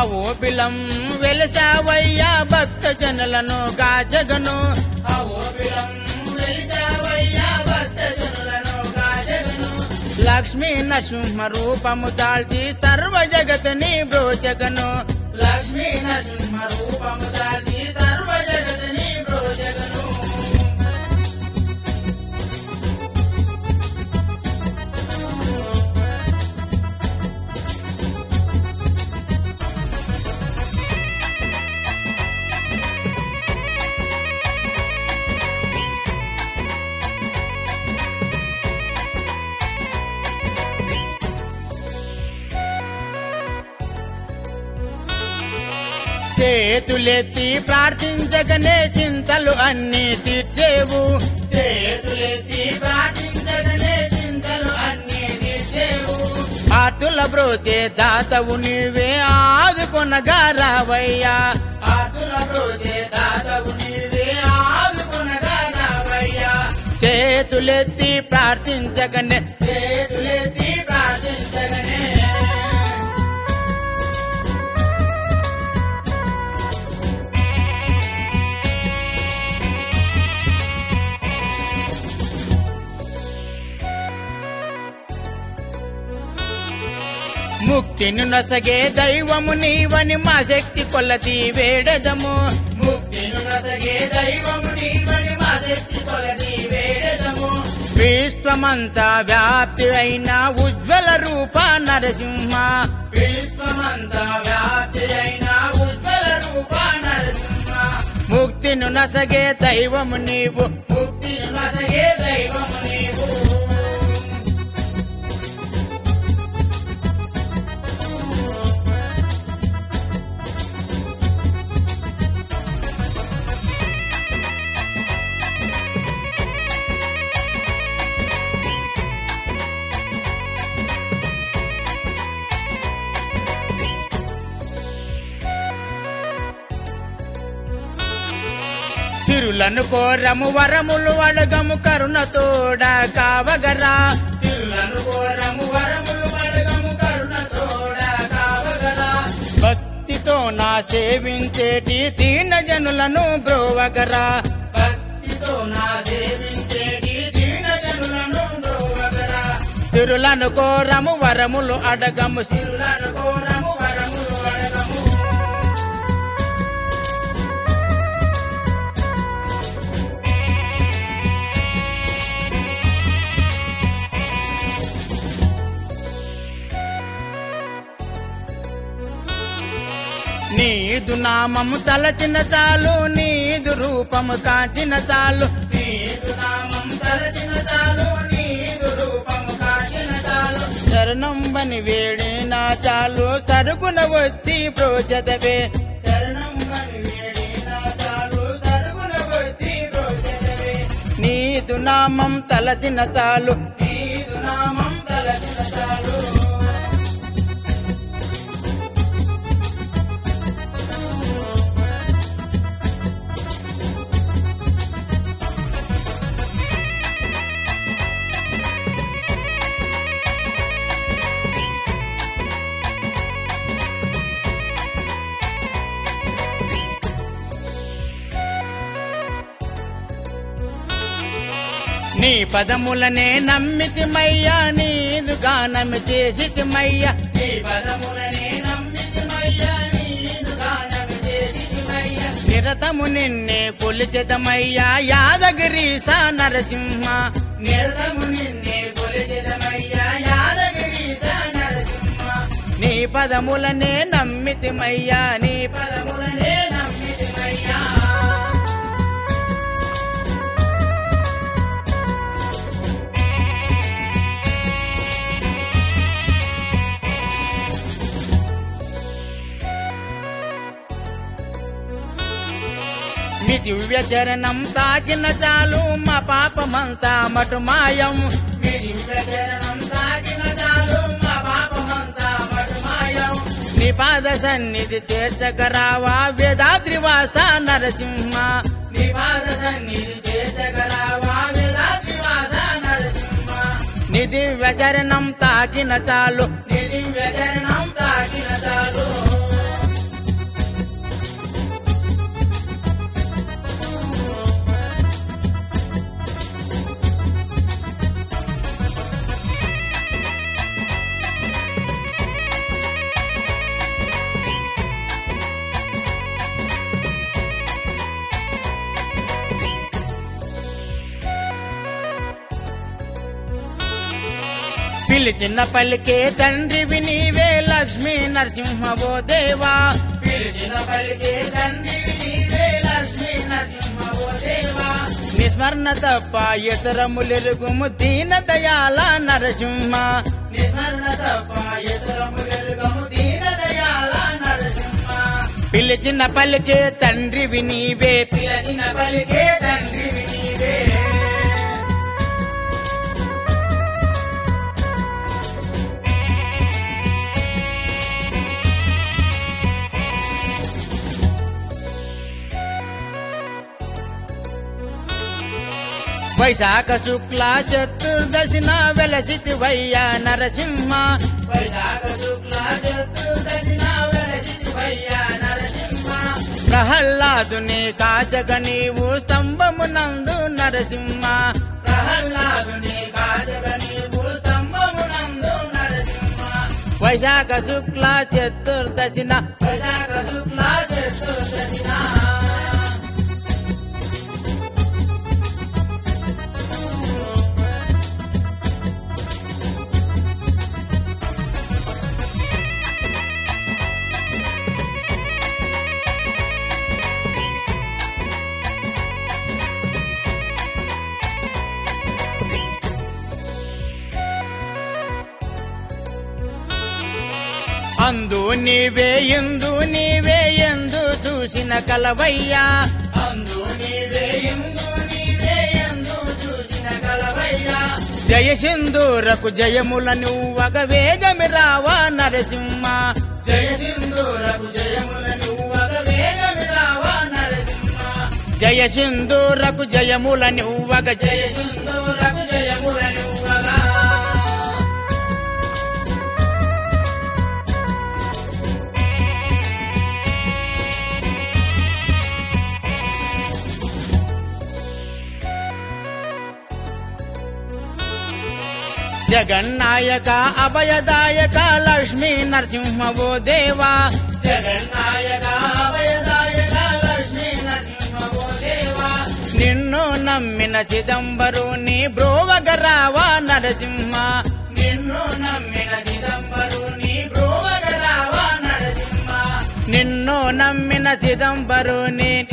ఓబిలం వెలసావయ్యా భక్త జనులను గాజగను ఓబిలం వెలసావయ్యా భక్త జనులను గాజగను లక్ష్మీ నరసింహ రూపము దాల్చి సర్వ జగతిని బ్రోజగను లక్ష్మీ నరసింహ రూపము దాల్చి సర్వ జగతిని బ్రోజగను చేతులెత్తి ప్రార్థించగనే చింతలు అన్నీ తీర్చేవు చేతులెత్తి ప్రార్థించగనే చింతలు అన్నీ తీర్చేవు ఆతుల బ్రోచే దాతవు నీవే ఆదుకొనగా రావయ్యా ఆతుల బ్రోచే దాతవు నీవే ఆదుకొనగా రావయ్యా చేతులెత్తి ప్రార్థించగనే చేతులెత్తి ప్రార్థించగనే ముక్తిని నొసగే దైవము నీవని మా శక్తి కొలది వేడదము ముక్తిని నొసగే దైవము నీవని మా శక్తి కొలది వేడదము విశ్వమంతా వ్యాప్తి అయిన ఉజ్వల రూప నరసింహ విశ్వమంతా వ్యాప్తి అయిన ఉజ్వల రూప నరసింహ ముక్తిని నొసగే దైవము నీవు ముక్తిని నొసగే దైవము నీవు తిరులను కోరము వరములు అడగము కరుణతోడ కావగరా తిరులను కోరము వరములు అడగము కరుణతోడ కావగరా భక్తితో నా సేవించేటి దీన జనులను బ్రోవగరా భక్తితో నా సేవించేటి దీన జనులను బ్రోవగరా తిరులను కోరము వరములు అడగము తిరులను కోరము వరములు అడగము నీదు నామము తలచిన చాలు నీదు రూపము కాచిన చాలు నీదు నామము తలచిన చాలు నీదు రూపము కాచిన చాలు శరణం బని వేడిన చాలు సరుగున వచ్చి ప్రోజదవే శరణం బని వేడిన చాలు సరుగున వచ్చి ప్రోజదవే నీదు నామం తలచిన చాలు నీదు నామం తలచిన చాలు నీ పదములనే నమ్మితిమయ్యా నీదు గానము చేసితిమయ్యా నీ పదములనే నమ్మితిమయ్యా నీదు గానము చేసితిమయ్యా నిరతము నిన్నే కొలిచెదమయ్యా యాదగిరీశ నరసింహ నిరతము నిన్నే కొలిచెదమయ్యా యాదగిరీశ నరసింహ నీ పదములనే నమ్మితిమయ్యా నీ పదములనే నమ్మితిమయ్యా నీ దివ్య చరణం తాకిన చాలు మా పాపమంతా మటుమాయం నీ దివ్య చరణం తాకిన చాలు మా పాపమంతా మటుమాయం నీ పాద సన్నిధి చేర్చగరావా వేదాద్రివాస నరసింహ నీ పాద సన్నిధి చేర్చగరావా వేదాద్రివాస నరసింహ నీ దివ్య చరణం తాకిన చాలు నీ దివ్య చరణం తాకిన చాలు పిలిచిన పలికే తండ్రివి నీవే లక్ష్మీ నరసింహ ఓ దేవా పిలిచిన పలికే తండ్రివి నీవే లక్ష్మీ నరసింహ ఓ దేవా నిస్మరణ తప్ప ఇతరములెరుగుము దీన దయాల నరసింహ నిస్మరణ తప్ప ఇతరములెరుగుము దీన దయాల నరసింహ పిలిచిన పలికే తండ్రివి నీవే పిలిచిన పలికే తండ్రివి నీవే వైశాఖ శుక్ల చతుర్దశిన వెలసితివయ్యా నరసింహ వైశాఖ శుక్ల చతుర్దశిన వెలసితివయ్యా నరసింహ ప్రహ్లాదుని కాచక నీవు స్తంభమునందు నరసింహ ప్రహ్లాదుని కాచక నీవు స్తంభమునందు నరసింహ వైశాఖ శుక్ల చతుర్దశిన వైశాఖ శుక్ల చతుర్దశిన అందు నీవే ఎందు చూసిన కలవయ్యా అందు నీవే ఎందు చూసిన కలవయ్యా జయ సింధూరకు జయముల నువ్వగ వేగమి రావా నరసింహ జయ సింధూరకు జయముల నువ్వగ వేగమి రావా నరసింహ జయ సింధూరకు జయముల నువ్వగ జయ సింధూరకు జయముల నువ్వగా జగన్నాయక అభయదాయక లక్ష్మీ నరసింహ ఓ దేవా జగన్నాయక అభయదాయక లక్ష్మీ నరసింహ ఓ దేవా నిన్ను నమ్మిన చిదంబరుని బ్రోవగరావా నరసింహ నిన్ను నమ్మిన చిదంబరుని బ్రోవగరావా నరసింహ నిన్ను నమ్మిన చిదంబరుని